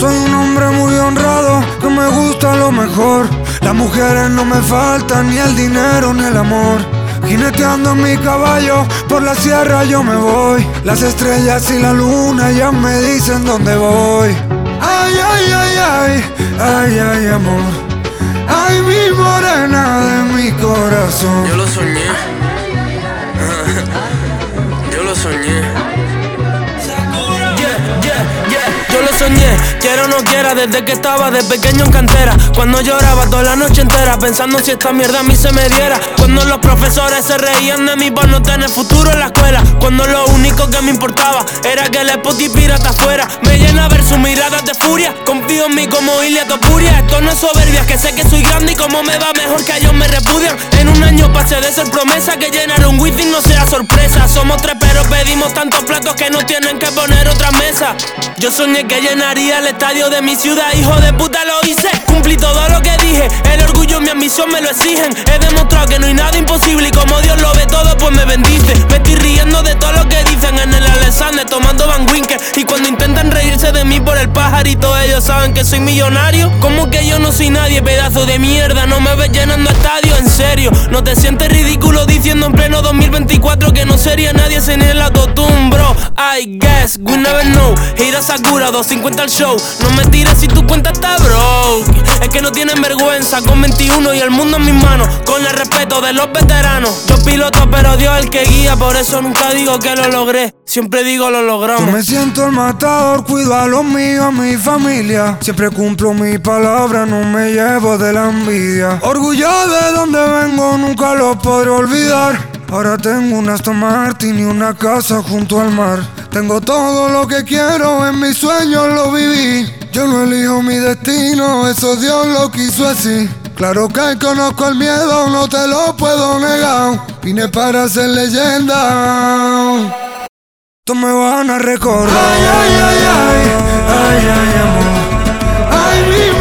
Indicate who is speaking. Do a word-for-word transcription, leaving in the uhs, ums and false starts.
Speaker 1: soy un hombre muy honrado, que me gusta lo mejor. Las mujeres no me faltan, ni el dinero ni el amor. Jineteando en mi caballo, por la sierra yo me voy. Las estrellas y la luna ya me dicen dónde voy. Ay, ay, ay, ay, ay, ay, amor. Ay, mi morena de mi corazón.
Speaker 2: Yo lo soñé. Yo lo soñé. Yo lo soñé, quiera o no quiera, desde que estaba de pequeño en cantera. Cuando lloraba toda la noche entera, pensando si esta mierda a mí se me diera. Cuando los profesores se reían de mí por no tener futuro en la escuela. Cuando lo único que me importaba era que el Spotify pirata afuera. Me llena ver sus miradas de furia. Confío en mí como Ilia Topuria. Esto no es soberbia, que sé que soy grande y como me va mejor que ellos me repudian. En un año pasé de ser promesa que llenar un Wizzing no sea sorpresa. Somos tres pero pedimos tantos platos que no tienen que poner otra mesa. Yo soñé que llenaría el estadio de mi ciudad, hijo de puta lo hice. Cumplí todo lo que dije, el orgullo y mi ambición me lo exigen. He demostrado que no hay nada imposible y como Dios lo ve todo pues me bendice. Me estoy riendo de todo lo que dicen en el Alexander tomando Van Winkle. Y cuando intentan reírse de mí por el pajarito, ellos saben que soy millonario. Como que yo no soy nadie, pedazo de mierda, no me ves llenando estadios, en serio. No te sientes ridículo diciendo en pleno dos mil veinticuatro que no sería nadie sin el autotune, bro. I guess, we never know. Hira Sakura, doscientos cincuenta al show. No me tires si tu cuenta está broke. Es que no tienen vergüenza con veintiuno y el mundo en mis manos. Con el respeto de los veteranos. Yo piloto pero Dios el que guía. Por eso nunca digo que lo logré, siempre digo lo logramos.
Speaker 1: Yo me siento el matador, cuido a los míos, a mi familia. Siempre cumplo mi palabra, no me llevo de la envidia. Orgullo de donde vengo, nunca lo podré olvidar. Ahora tengo un Aston Martin y una casa junto al mar. Tengo todo lo que quiero, en mis sueños lo viví. Yo no elijo mi destino, eso Dios lo quiso así. Claro que conozco el miedo, no te lo puedo negar. Vine para ser leyenda. Tú me van a recordar. Ay, ay, ay, ay, ay, ay, amor. Ay, mi